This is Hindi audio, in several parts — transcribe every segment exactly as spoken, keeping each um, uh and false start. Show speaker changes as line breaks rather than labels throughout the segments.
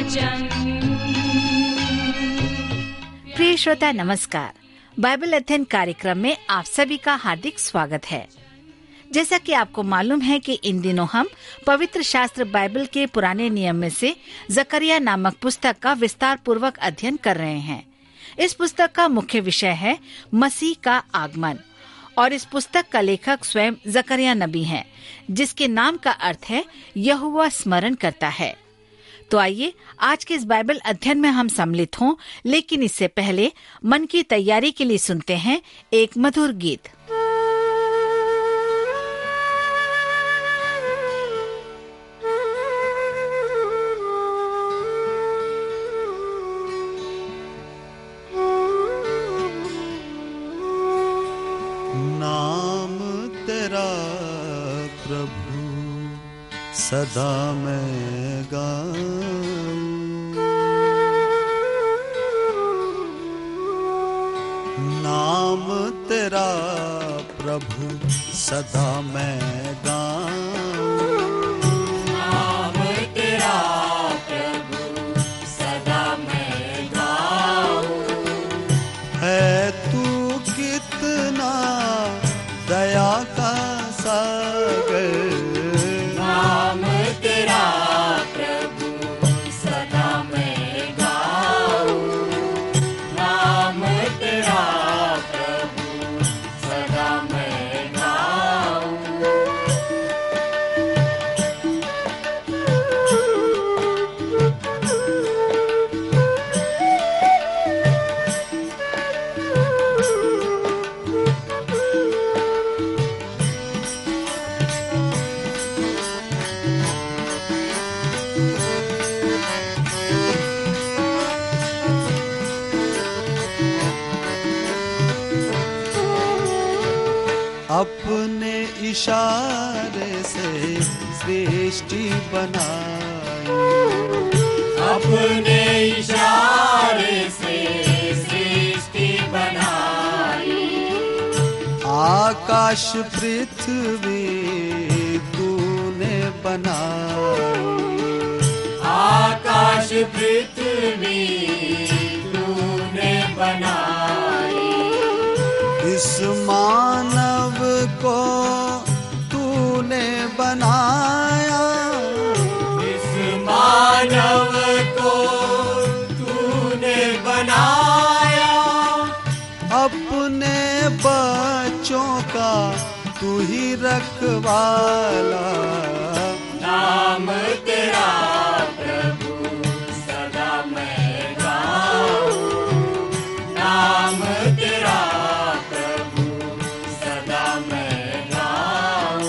वचन।
प्रिय श्रोता नमस्कार, बाइबल अध्ययन कार्यक्रम में आप सभी का हार्दिक स्वागत है। जैसा कि आपको मालूम है कि इन दिनों हम पवित्र शास्त्र बाइबल के पुराने नियम में से जकरिया नामक पुस्तक का विस्तार पूर्वक अध्ययन कर रहे हैं। इस पुस्तक का मुख्य विषय है मसीह का आगमन और इस पुस्तक का लेखक स्वयं जकरिया नबी हैं, जिसके नाम का अर्थ है यहोवा स्मरण करता है। तो आइए आज के इस बाइबल अध्ययन में हम सम्मिलित हों, लेकिन इससे पहले मन की तैयारी के लिए सुनते हैं एक मधुर गीत।
नाम तेरा प्रभु सदा मैं गाऊं, नाम तेरा प्रभु सदा मैं गाऊं,
नाम तेरा प्रभु सदा मैं गाऊं।
है तू कितना दया का सागर,
नाम तेरा प्रभु सदा मैं गाऊं, नाम तेरा प्रभु सदा मैं गाऊं।
अपने इशारे से सृष्टि बनाई,
अपने इशारे से सृष्टि बनाई,
आकाश पृथ्वी तूने बनाई,
आकाश पृथ्वी तूने बनाई।
इस मानव को तूने बनाया,
इस मानव को तूने बनाया,
अपने बच्चों का तू ही रखवाला,
नाम तेरा प्रभु सदा मैं गाऊं, नाम तेरा प्रभु सदा मैं गाऊं।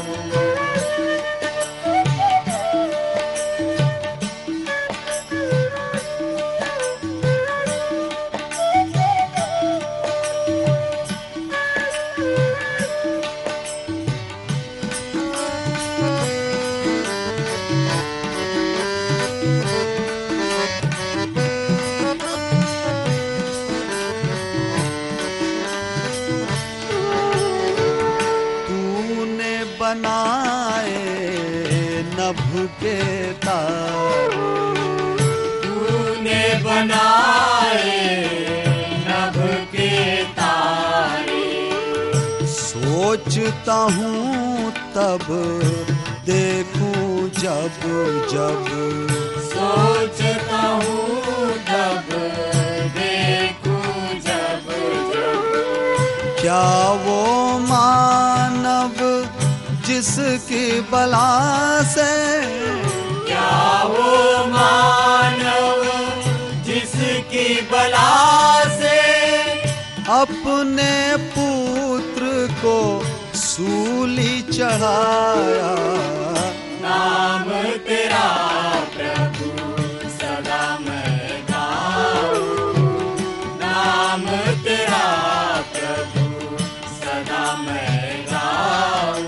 तूने बनाए नभ के तारे,
तूने बनाए नभ के तारे,
सोचता हूँ तब देखूं जब जब,
सोचता हूँ जब देखूं जब जब,
क्या वो मानव जिसकी बला से,
क्या वो मानव जिसकी बला से
अपने पुत्र को सूली चढ़ाया,
नाम तेरा प्रभु सदा मैं गाऊं, नाम तेरा प्रभु सदा मैं गाऊं।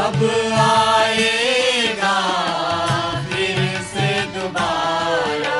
कब आएगा फिर से दोबारा।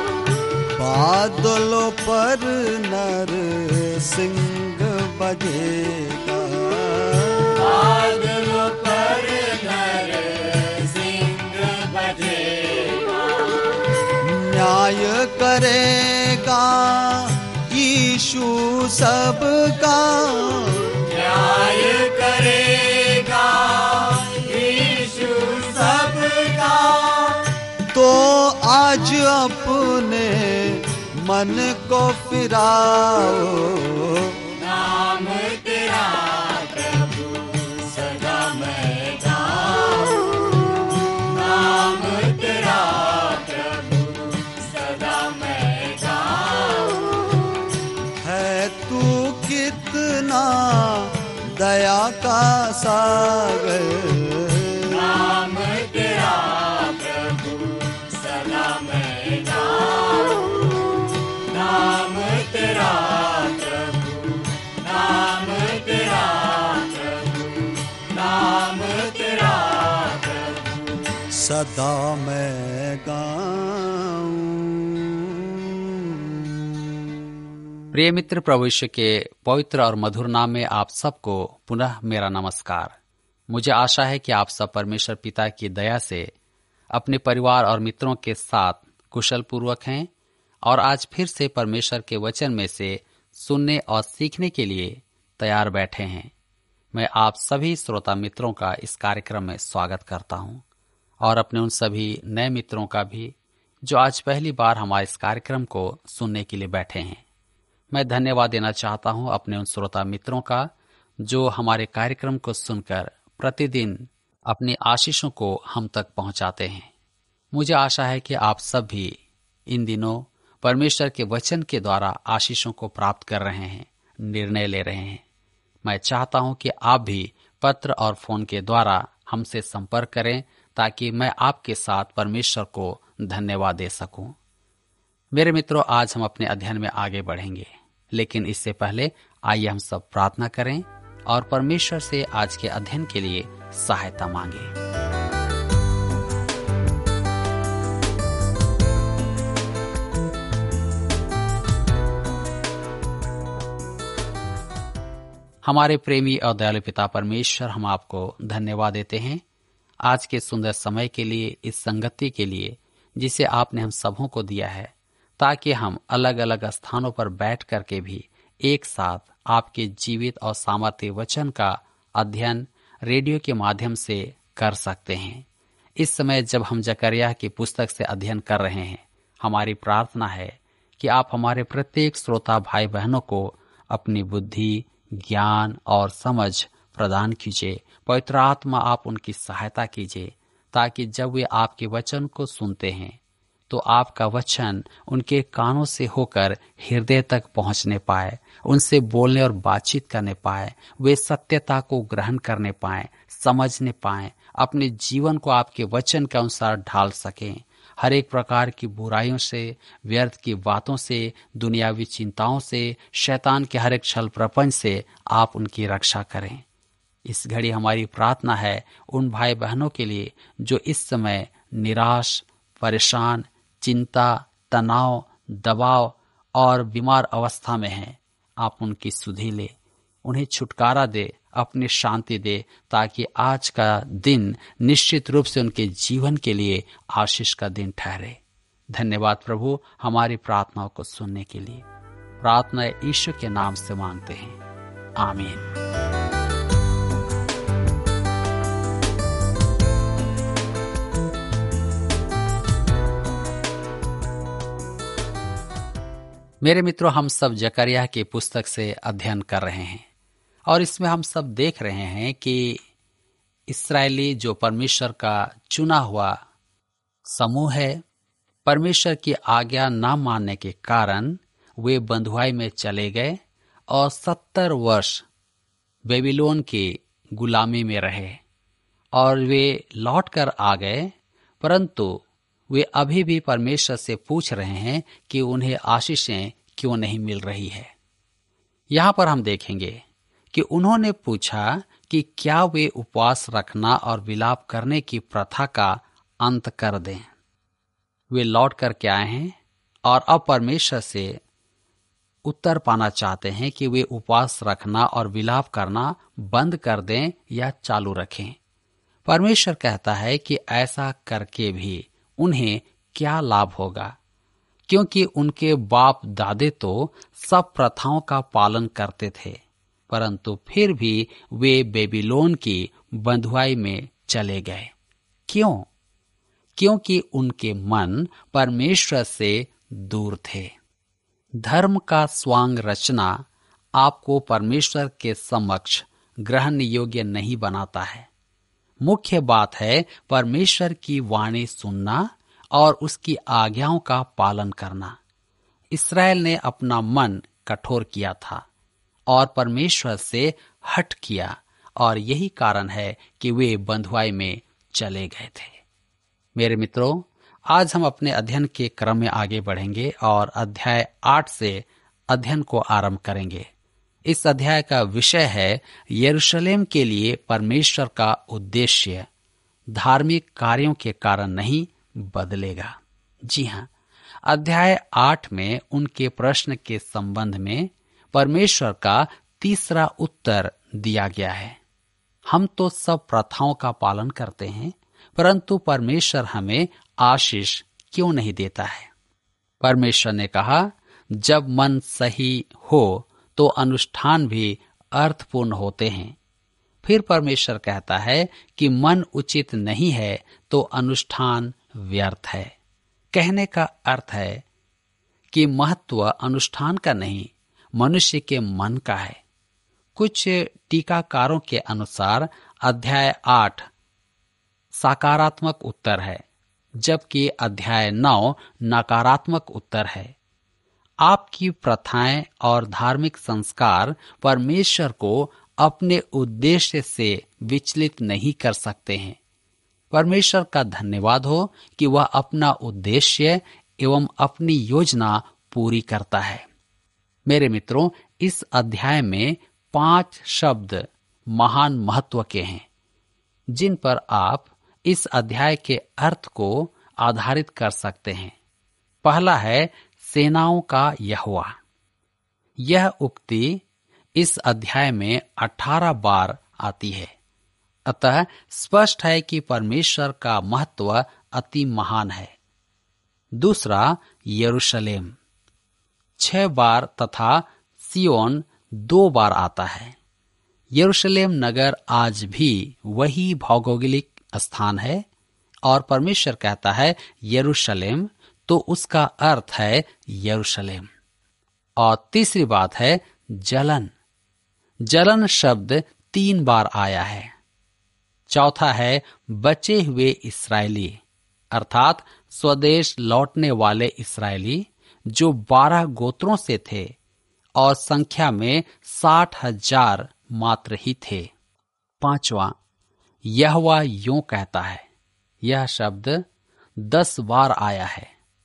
बादलों पर नर सिंह बजेगा,
बादलों पर नर सिंह बजेगा।
न्याय करेगा यीशु सबका,
न्याय करेगा यीशु सबका।
तो आज अपने मन को फिराओ,
नाम तेरा प्रभु सदा मैं गाऊं, नाम तेरा प्रभु सदा मैं गाऊं।
है तू कितना दया का सागर,
नाम तेरा प्रभु सदा मैं गाऊं, नाम तेरा प्रभु, नाम तेरा प्रभु, नाम तेरा प्रभु
सदा मैं गाऊं।
प्रिय मित्र, प्रभु यीशु के पवित्र और मधुर नाम में आप सबको पुनः मेरा नमस्कार। मुझे आशा है कि आप सब परमेश्वर पिता की दया से अपने परिवार और मित्रों के साथ कुशल पूर्वक हैं और आज फिर से परमेश्वर के वचन में से सुनने और सीखने के लिए तैयार बैठे हैं। मैं आप सभी श्रोता मित्रों का इस कार्यक्रम में स्वागत करता हूं और अपने उन सभी नए मित्रों का भी जो आज पहली बार हमारे इस कार्यक्रम को सुनने के लिए बैठे हैं। मैं धन्यवाद देना चाहता हूं अपने उन श्रोता मित्रों का जो हमारे कार्यक्रम को सुनकर प्रतिदिन अपनी आशीषों को हम तक पहुंचाते हैं। मुझे आशा है कि आप सब भी इन दिनों परमेश्वर के वचन के द्वारा आशीषों को प्राप्त कर रहे हैं, निर्णय ले रहे हैं। मैं चाहता हूं कि आप भी पत्र और फोन के द्वारा हमसे संपर्क करें ताकि मैं आपके साथ परमेश्वर को धन्यवाद दे सकूं। मेरे मित्रों, आज हम अपने अध्ययन में आगे बढ़ेंगे, लेकिन इससे पहले आइए हम सब प्रार्थना करें और परमेश्वर से आज के अध्ययन के लिए सहायता मांगे। हमारे प्रेमी और दयालु पिता परमेश्वर, हम आपको धन्यवाद देते हैं आज के सुंदर समय के लिए, इस संगति के लिए जिसे आपने हम सबों को दिया है, ताकि हम अलग अलग स्थानों पर बैठ करके भी एक साथ आपके जीवित और सामर्थ्य वचन का अध्ययन रेडियो के माध्यम से कर सकते हैं। इस समय जब हम जकरिया की पुस्तक से अध्ययन कर रहे हैं, हमारी प्रार्थना है कि आप हमारे प्रत्येक श्रोता भाई बहनों को अपनी बुद्धि, ज्ञान और समझ प्रदान कीजिए। पवित्र आत्मा, आप उनकी सहायता कीजिए ताकि जब वे आपके वचन को सुनते हैं तो आपका वचन उनके कानों से होकर हृदय तक पहुंचने पाए, उनसे बोलने और बातचीत करने पाए, वे सत्यता को ग्रहण करने पाए, समझने पाए, अपने जीवन को आपके वचन के अनुसार ढाल सकें। हर एक प्रकार की बुराइयों से, व्यर्थ की बातों से, दुनियावी चिंताओं से, शैतान के हर एक छल प्रपंच से आप उनकी रक्षा करें। इस घड़ी हमारी प्रार्थना है उन भाई बहनों के लिए जो इस समय निराश, परेशान, चिंता, तनाव, दबाव और बीमार अवस्था में हैं। आप उनकी सुधि ले, उन्हें छुटकारा दे, अपनी शांति दे, ताकि आज का दिन निश्चित रूप से उनके जीवन के लिए आशीष का दिन ठहरे। धन्यवाद प्रभु, हमारी प्रार्थनाओं को सुनने के लिए। प्रार्थना यीशु के नाम से मांगते हैं, आमीन। मेरे मित्रों, हम सब जकरिया की पुस्तक से अध्ययन कर रहे हैं और इसमें हम सब देख रहे हैं कि इस्राएली जो परमेश्वर का चुना हुआ समूह है, परमेश्वर की आज्ञा न मानने के कारण वे बंधुआई में चले गए और सत्तर वर्ष बेबीलोन की गुलामी में रहे और वे लौट कर आ गए, परंतु वे अभी भी परमेश्वर से पूछ रहे हैं कि उन्हें आशीषें क्यों नहीं मिल रही है। यहाँ पर हम देखेंगे कि उन्होंने पूछा कि क्या वे उपवास रखना और विलाप करने की प्रथा का अंत कर दें। वे लौट कर के आए हैं और अब परमेश्वर से उत्तर पाना चाहते हैं कि वे उपवास रखना और विलाप करना बंद कर दें या चालू रखें। परमेश्वर कहता है कि ऐसा करके भी उन्हें क्या लाभ होगा, क्योंकि उनके बाप दादे तो सब प्रथाओं का पालन करते थे, परंतु फिर भी वे बेबीलोन की बंधुआई में चले गए। क्यों? क्योंकि उनके मन परमेश्वर से दूर थे। धर्म का स्वांग रचना आपको परमेश्वर के समक्ष ग्रहण योग्य नहीं बनाता है। मुख्य बात है परमेश्वर की वाणी सुनना और उसकी आज्ञाओं का पालन करना। इस्राएल ने अपना मन कठोर किया था और परमेश्वर से हट किया, और यही कारण है कि वे बंधुआई में चले गए थे। मेरे मित्रों, आज हम अपने अध्ययन के क्रम में आगे बढ़ेंगे और अध्याय आठ से अध्ययन को आरंभ करेंगे। इस अध्याय का विषय है यरूशलेम के लिए परमेश्वर का उद्देश्य धार्मिक कार्यों के कारण नहीं बदलेगा। जी हाँ, अध्याय आठ में उनके प्रश्न के संबंध में परमेश्वर का तीसरा उत्तर दिया गया है। हम तो सब प्रथाओं का पालन करते हैं, परंतु परमेश्वर हमें आशीष क्यों नहीं देता है? परमेश्वर ने कहा, जब मन सही हो तो अनुष्ठान भी अर्थपूर्ण होते हैं। फिर परमेश्वर कहता है कि मन उचित नहीं है तो अनुष्ठान व्यर्थ है। कहने का अर्थ है कि महत्व अनुष्ठान का नहीं, मनुष्य के मन का है। कुछ टीकाकारों के अनुसार अध्याय आठ सकारात्मक उत्तर है, जबकि अध्याय नौ नकारात्मक उत्तर है। आपकी प्रथाएं और धार्मिक संस्कार परमेश्वर को अपने उद्देश्य से विचलित नहीं कर सकते हैं। परमेश्वर का धन्यवाद हो कि वह अपना उद्देश्य एवं अपनी योजना पूरी करता है। मेरे मित्रों, इस अध्याय में पांच शब्द महान महत्व के हैं, जिन पर आप इस अध्याय के अर्थ को आधारित कर सकते हैं। पहला है सेनाओं का यहोवा। यह उक्ति इस अध्याय में अठारह बार आती है, अतः स्पष्ट है कि परमेश्वर का महत्व अति महान है। दूसरा यरूशलेम छह बार तथा सियोन दो बार आता है। यरूशलेम नगर आज भी वही भौगोलिक स्थान है और परमेश्वर कहता है यरूशलेम, तो उसका अर्थ है यरूशलेम। और तीसरी बात है जलन। जलन शब्द तीन बार आया है। चौथा है बचे हुए इस्राएली, अर्थात स्वदेश लौटने वाले इस्राएली, जो बारह गोत्रों से थे और संख्या में साठ हजार मात्र ही थे। पांचवा यहोवा यूं कहता है। यह शब्द दस बार आया है।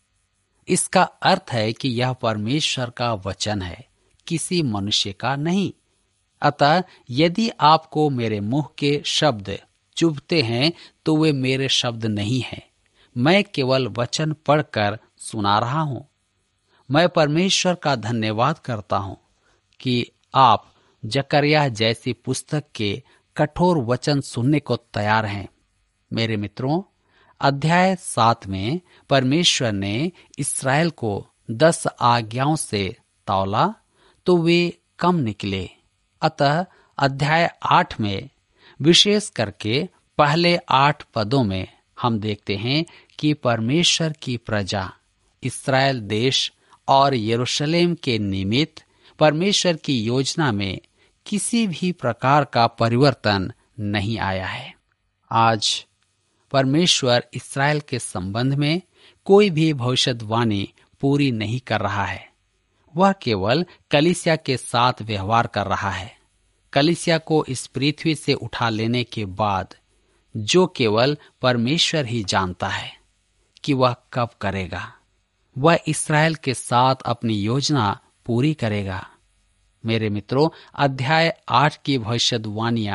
इसका अर्थ है कि यह परमेश्वर का वचन है, किसी मनुष्य का नहीं। अतः यदि आपको मेरे मुंह के शब्द चुभते हैं तो वे मेरे शब्द नहीं हैं। मैं केवल वचन पढ़कर सुना रहा हूं। मैं परमेश्वर का धन्यवाद करता हूं कि आप जकरिया जैसी पुस्तक के कठोर वचन सुनने को तैयार हैं। मेरे मित्रों, अध्याय सात में परमेश्वर ने इस्राएल को दस आज्ञाओं से तौला तो वे कम निकले। अतः अध्याय आठ में विशेष करके पहले आठ पदों में हम देखते हैं कि परमेश्वर की प्रजा इस्राएल देश और यरूशलेम के निमित्त परमेश्वर की योजना में किसी भी प्रकार का परिवर्तन नहीं आया है। आज परमेश्वर इस्राएल के संबंध में कोई भी भविष्यवाणी पूरी नहीं कर रहा है। वह केवल कलीसिया के साथ व्यवहार कर रहा है। कलीसिया को इस पृथ्वी से उठा लेने के बाद जो केवल परमेश्वर ही जानता है कि वह कब करेगा, वह इस्राएल के साथ अपनी योजना पूरी करेगा। मेरे मित्रों, अध्याय आठ की भविष्यवाणियां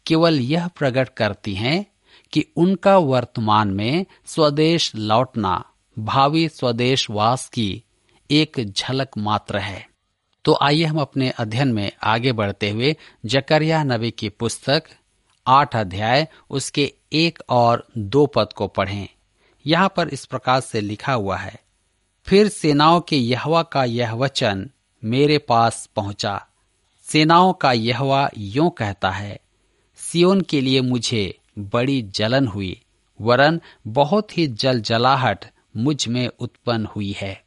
केवल यह प्रकट करती हैं कि उनका वर्तमान में स्वदेश लौटना भावी स्वदेश वास की एक झलक मात्र है। तो आइए हम अपने अध्ययन में आगे बढ़ते हुए जकरिया नबी की पुस्तक आठ अध्याय उसके एक और दो पद को पढ़ें। यहाँ पर इस प्रकार से लिखा हुआ है, फिर सेनाओं के यहोवा का यह वचन मेरे पास पहुंचा। सेनाओं का यहोवा यूं कहता है, सियोन के लिए मुझे बड़ी जलन हुई, वरन बहुत ही जलजलाहट मुझ में उत्पन्न हुई है।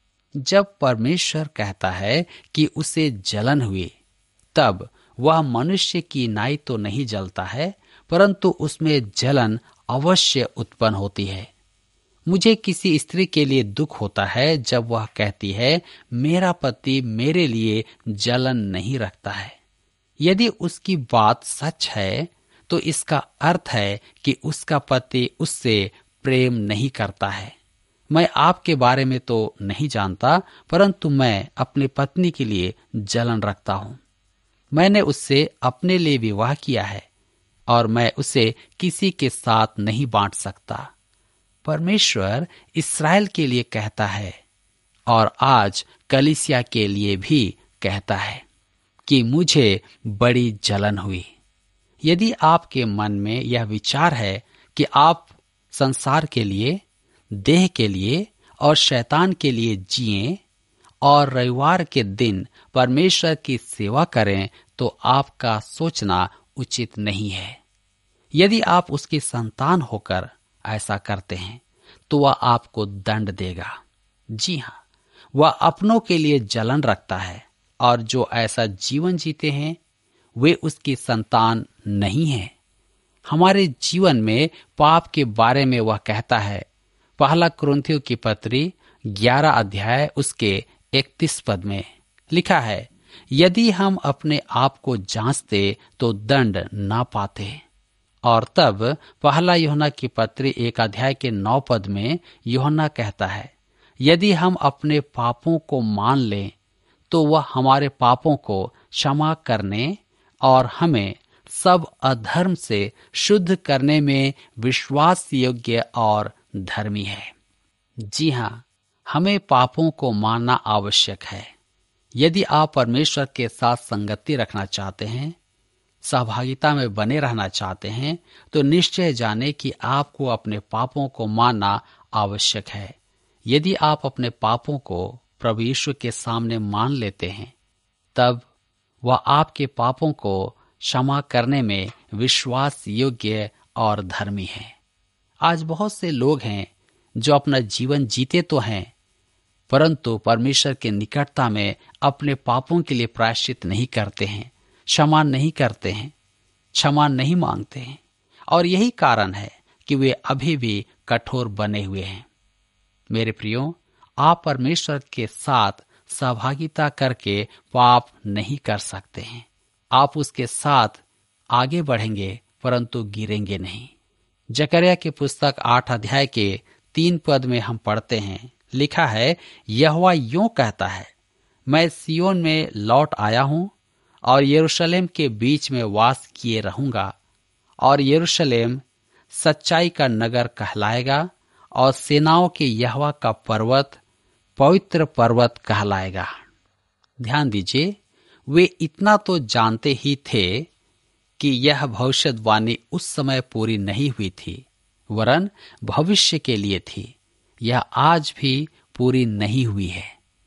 जब परमेश्वर कहता है कि उसे जलन हुई, तब वह मनुष्य की नाई तो नहीं जलता है, परंतु उसमें जलन अवश्य उत्पन्न होती है। मुझे किसी स्त्री के लिए दुख होता है जब वह कहती है, मेरा पति मेरे लिए जलन नहीं रखता है। यदि उसकी बात सच है तो इसका अर्थ है कि उसका पति उससे प्रेम नहीं करता है। मैं आपके बारे में तो नहीं जानता, परंतु मैं अपनी पत्नी के लिए जलन रखता हूँ। मैंने उससे अपने लिए विवाह किया है और मैं उसे किसी के साथ नहीं बांट सकता। परमेश्वर इस्राएल के लिए कहता है और आज कलीसिया के लिए भी कहता है कि मुझे बड़ी जलन हुई। यदि आपके मन में यह विचार है कि आप संसार के लिए, देह के लिए और शैतान के लिए जिएं और रविवार के दिन परमेश्वर की सेवा करें, तो आपका सोचना उचित नहीं है। यदि आप उसकी संतान होकर ऐसा करते हैं तो वह आपको दंड देगा। जी हाँ, वह अपनों के लिए जलन रखता है और जो ऐसा जीवन जीते हैं वे उसकी संतान नहीं है। हमारे जीवन में पाप के बारे में वह कहता है। पहला कुरिन्थियों की पत्री ग्यारह अध्याय उसके इकतीस पद में लिखा है, यदि हम अपने आप को जांचते तो दंड ना पाते। और तब पहला यूहन्ना की पत्री एक अध्याय के नौ पद में यूहन्ना कहता है, यदि हम अपने पापों को मान लें तो वह हमारे पापों को क्षमा करने और हमें सब अधर्म से शुद्ध करने में विश्वास योग्य और धर्मी है। जी हाँ, हमें पापों को मानना आवश्यक है। यदि आप परमेश्वर के साथ संगति रखना चाहते हैं, सहभागिता में बने रहना चाहते हैं, तो निश्चय जाने कि आपको अपने पापों को मानना आवश्यक है। यदि आप अपने पापों को प्रभु यीशु के सामने मान लेते हैं, तब वह आपके पापों को क्षमा करने में विश्वास योग्य और धर्मी है। आज बहुत से लोग हैं जो अपना जीवन जीते तो हैं, परंतु परमेश्वर के निकटता में अपने पापों के लिए प्रायश्चित नहीं करते हैं, क्षमा नहीं करते हैं, क्षमा नहीं मांगते हैं, और यही कारण है कि वे अभी भी कठोर बने हुए हैं। मेरे प्रियो, आप परमेश्वर के साथ सहभागिता करके पाप नहीं कर सकते हैं। आप उसके साथ आगे बढ़ेंगे परंतु गिरेंगे नहीं। जकरिया की पुस्तक आठ अध्याय के तीन पद में हम पढ़ते हैं, लिखा है, यहोवा यूं कहता है, मैं सियोन में लौट आया हूं और यरूशलेम के बीच में वास किए रहूंगा, और यरूशलेम सच्चाई का नगर कहलाएगा और सेनाओं के यहोवा का पर्वत पवित्र पर्वत कहलाएगा। ध्यान दीजिए, वे इतना तो जानते ही थे कि यह भविष्यवाणी उस समय पूरी नहीं हुई थी, वरन भविष्य के लिए थी। यह आज भी पूरी नहीं हुई है।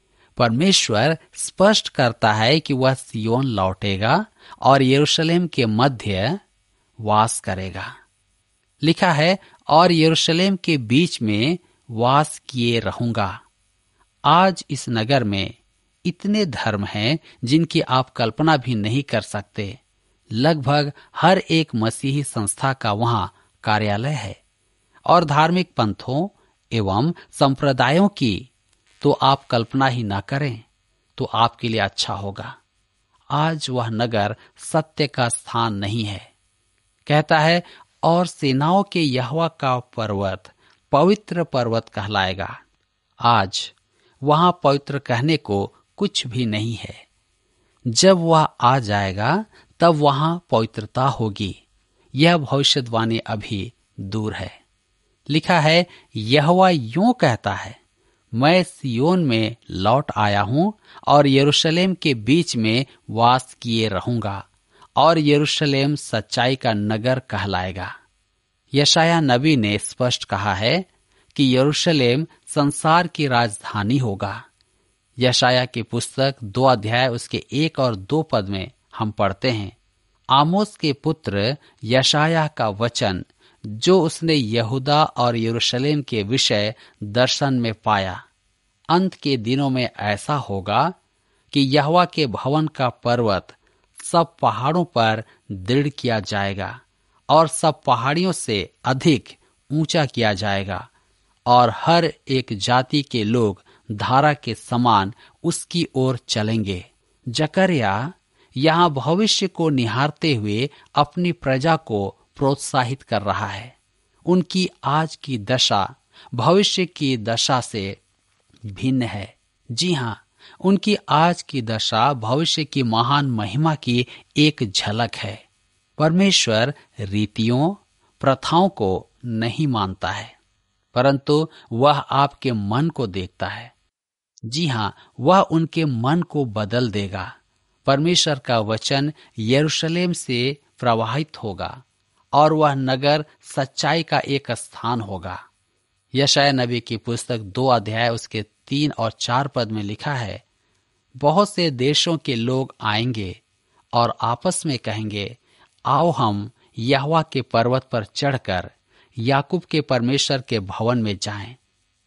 परमेश्वर स्पष्ट करता है कि वह सियोन लौटेगा और यरूशलेम के मध्य वास करेगा। लिखा है, और यरूशलेम के बीच में वास किए रहूंगा। आज इस नगर में इतने धर्म हैं जिनकी आप कल्पना भी नहीं कर सकते। लगभग हर एक मसीही संस्था का वहां कार्यालय है, और धार्मिक पंथों एवं संप्रदायों की तो आप कल्पना ही ना करें तो आपके लिए अच्छा होगा। आज वह नगर सत्य का स्थान नहीं है। कहता है, और सेनाओं के यहोवा का पर्वत पवित्र पर्वत कहलाएगा। आज वहां पवित्र कहने को कुछ भी नहीं है। जब वह आ जाएगा तब वहां पवित्रता होगी, यह भविष्यवाणी अभी दूर है। लिखा है, यहोवा यूं कहता है, मैं सियोन में लौट आया हूं और यरूशलेम के बीच में वास किए रहूंगा और यरूशलेम सच्चाई का नगर कहलाएगा। यशाया नबी ने स्पष्ट कहा है कि यरूशलेम संसार की राजधानी होगा। यशाया की पुस्तक दो अध्याय उसके एक और दो पद में हम पढ़ते हैं, आमोस के पुत्र यशाया का वचन जो उसने यहूदा और यरूशलेम के विषय दर्शन में पाया। अंत के दिनों में ऐसा होगा कि यहोवा के भवन का पर्वत सब पहाड़ों पर दृढ़ किया जाएगा और सब पहाड़ियों से अधिक ऊंचा किया जाएगा और हर एक जाति के लोग धारा के समान उसकी ओर चलेंगे। जकरिया यहाँ भविष्य को निहारते हुए अपनी प्रजा को प्रोत्साहित कर रहा है। उनकी आज की दशा भविष्य की दशा से भिन्न है। जी हाँ, उनकी आज की दशा भविष्य की महान महिमा की एक झलक है। परमेश्वर रीतियों प्रथाओं को नहीं मानता है, परंतु वह आपके मन को देखता है। जी हाँ, वह उनके मन को बदल देगा। परमेश्वर का वचन यरूशलेम से प्रवाहित होगा और वह नगर सच्चाई का एक स्थान होगा। यशाया नबी की पुस्तक दो अध्याय उसके तीन और चार पद में लिखा है, बहुत से देशों के लोग आएंगे और आपस में कहेंगे, आओ हम यहोवा के पर्वत पर चढ़कर याकूब के परमेश्वर के भवन में जाएं।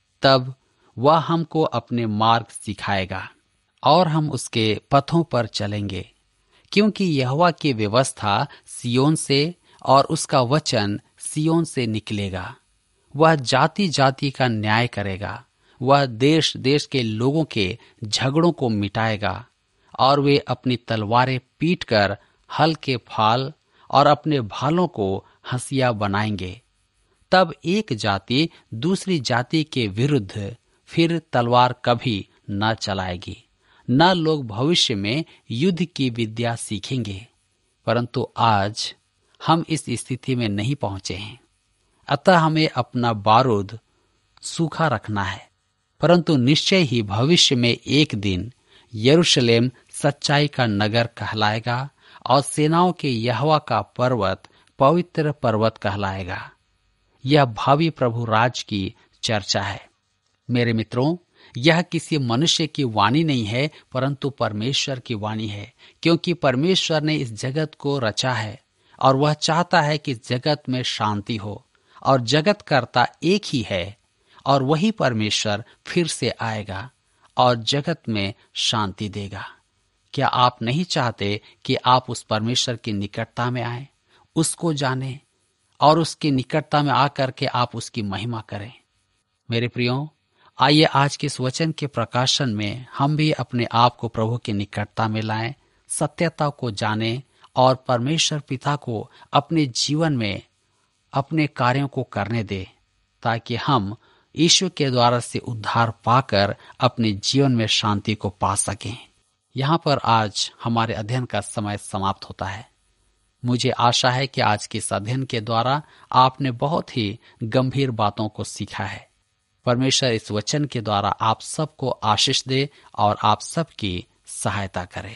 तब वह हमको अपने मार्ग सिखाएगा और हम उसके पथों पर चलेंगे, क्योंकि यहोवा की व्यवस्था सियोन से और उसका वचन सियोन से निकलेगा। वह जाति जाति का न्याय करेगा। वह देश देश के लोगों के झगड़ों को मिटाएगा और वे अपनी तलवारें पीटकर हल के फाल और अपने भालों को हंसिया बनाएंगे। तब एक जाति दूसरी जाति के विरुद्ध फिर तलवार कभी न चलाएगी, न लोग भविष्य में युद्ध की विद्या सीखेंगे। परंतु आज हम इस स्थिति में नहीं पहुंचे हैं, अतः हमें अपना बारूद सूखा रखना है। परंतु निश्चय ही भविष्य में एक दिन यरूशलेम सच्चाई का नगर कहलाएगा और सेनाओं के यहोवा का पर्वत पवित्र पर्वत कहलाएगा। यह भावी प्रभु राज की चर्चा है। मेरे मित्रों, यह किसी मनुष्य की वाणी नहीं है, परंतु परमेश्वर की वाणी है, क्योंकि परमेश्वर ने इस जगत को रचा है और वह चाहता है कि जगत में शांति हो। और जगत कर्ता एक ही है और वही परमेश्वर फिर से आएगा और जगत में शांति देगा। क्या आप नहीं चाहते कि आप उस परमेश्वर की निकटता में आए, उसको जाने और उसकी निकटता में आकर के आप उसकी महिमा करें? मेरे प्रियो, आइए आज के इस वचन के प्रकाशन में हम भी अपने आप को प्रभु की निकटता में लाएं, सत्यता को जानें और परमेश्वर पिता को अपने जीवन में अपने कार्यों को करने दे, ताकि हम ईश्वर के द्वारा से उद्धार पाकर अपने जीवन में शांति को पा सकें। यहाँ पर आज हमारे अध्ययन का समय समाप्त होता है। मुझे आशा है कि आज के इस अध्ययन के द्वारा आपने बहुत ही गंभीर बातों को सीखा है। परमेश्वर इस वचन के द्वारा आप सबको आशीष दे और आप सबकी सहायता करे।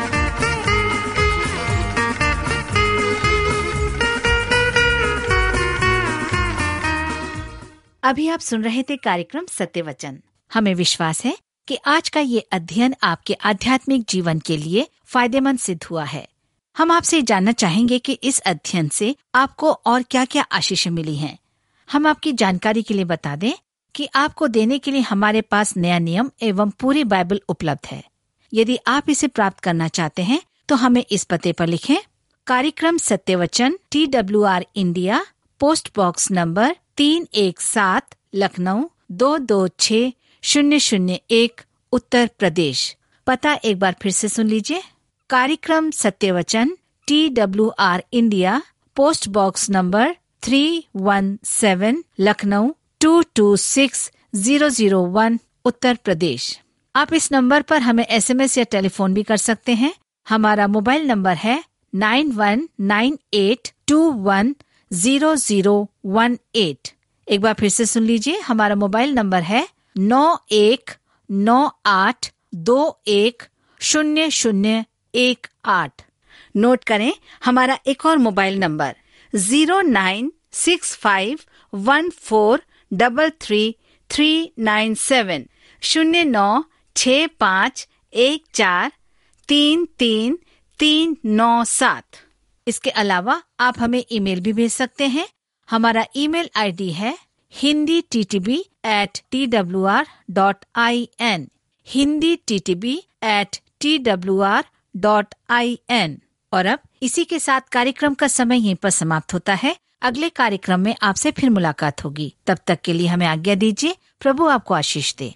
अभी आप सुन रहे थे कार्यक्रम सत्य वचन। हमें विश्वास है कि आज का ये अध्ययन आपके आध्यात्मिक जीवन के लिए फायदेमंद सिद्ध हुआ है। हम आपसे जानना चाहेंगे कि इस अध्ययन से आपको और क्या क्या आशीषें मिली हैं। हम आपकी जानकारी के लिए बता दें कि आपको देने के लिए हमारे पास नया नियम एवं पूरी बाइबल उपलब्ध है। यदि आप इसे प्राप्त करना चाहते हैं तो हमें इस पते पर लिखें। कार्यक्रम सत्य वचन, T W R India, post box number तीन एक सात, लखनऊ दो दो छः शून्य शून्य एक, उत्तर प्रदेश। पता एक बार फिर से सुन लीजिए। कार्यक्रम सत्य वचन, T W R India, post box number three one seven, Lucknow two two six zero zero one, Uttar Pradesh. आप इस नंबर पर हमें एस एम एस या टेलीफोन भी कर सकते हैं। हमारा मोबाइल नंबर है nine one nine eight two one zero zero one eight. एक बार फिर से सुन लीजिए, हमारा मोबाइल नंबर है नौ एक नौ आठ दो एक शून्य शून्य एक आठ। नोट करें हमारा एक और mobile number zero nine six five one four double three three nine seven शून्य नौ छ पाँच एक चार तीन तीन तीन नौ सात। इसके अलावा आप हमें ईमेल भी भेज सकते हैं। हमारा ईमेल आईडी है Hindi T T B at T W R dot I N, Hindi T T B at T W R dot I N. और अब इसी के साथ कार्यक्रम का समय यहीं पर समाप्त होता है। अगले कार्यक्रम में आपसे फिर मुलाकात होगी। तब तक के लिए हमें आज्ञा दीजिए। प्रभु आपको आशीष दे।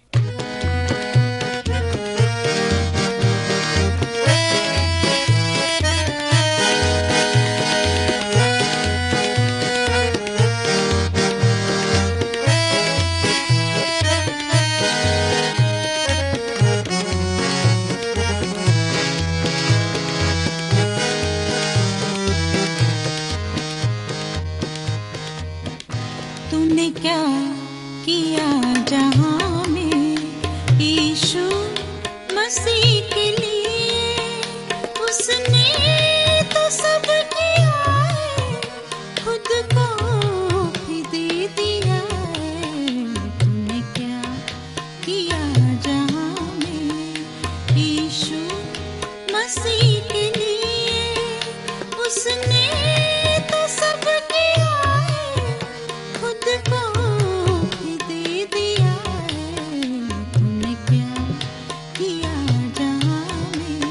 तूने क्या किया जहां में यीशु मसीह के लिए, उसने तो सब किया है, खुद को भी दे दिया है। तूने क्या किया जहां में यीशु मसीह के लिए, उसने तो सब किया है, खुद को भी दे दिया है। तूने क्या किया जहां में।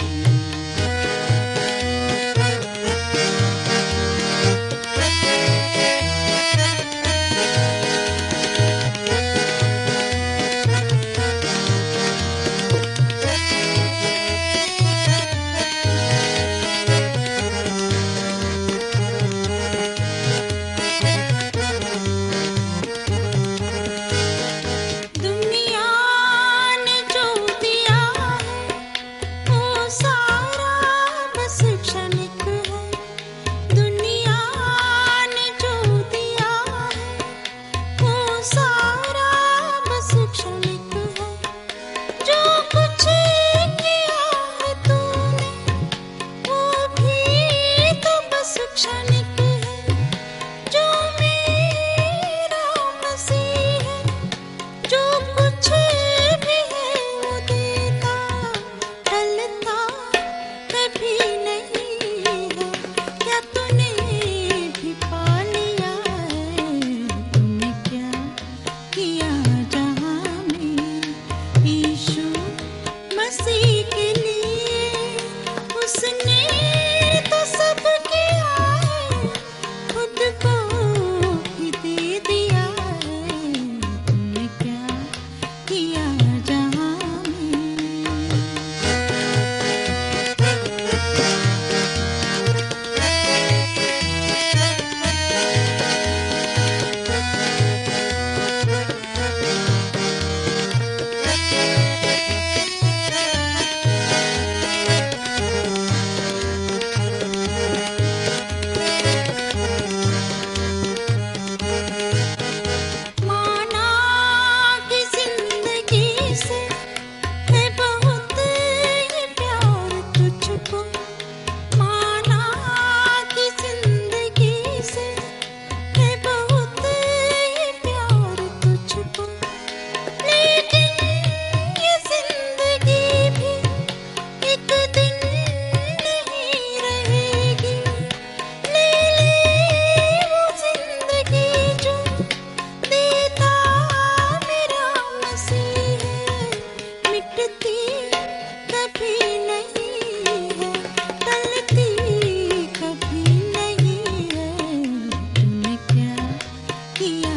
दुनिया ने जो दिया है वो सारा बस क्षणिक है। दुनिया ने जो दिया है वो सारा बस क्षणिक है। जो कुछ किया है तूने वो भी तो बस क्षणिक है। जो मेरा मसीह है, जो कुछ भी है वो देता टलता कभी नहीं है। क्या तूने भी पा लिया है। तूने क्या किया जहां में यीशु मसीह के लिए, उसने तो सब किया है, खुद को भी दे दिया है। तूने क्या किया जहां में। माना कि जिंदगी से है बहुत ही प्यार तुझको, माना कि जिंदगी से है बहुत ही प्यार तुझको। लेकिन ये जिंदगी भी एक दिन नहीं रहेगी। ले ले वो जिंदगी जो देता मेरा मसीह है, मिटती कभी नहीं है, टलती कभी नहीं है। तूने क्या किया